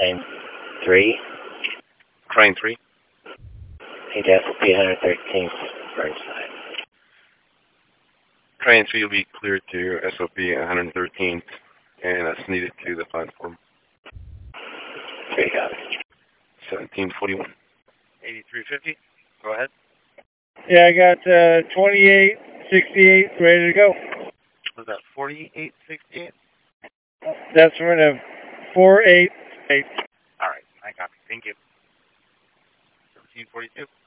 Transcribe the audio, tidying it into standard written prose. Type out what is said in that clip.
Crane 3. Crane 3. Need SOP 113th, Burnside. Crane 3 will be cleared to SOP 113th, and that's needed to the platform. 3 copies. 1741. 8350. Go ahead. Yeah, I got 2868 ready to go. Was that 4868? That's for the 488. All right, I copy. Thank you. 1742.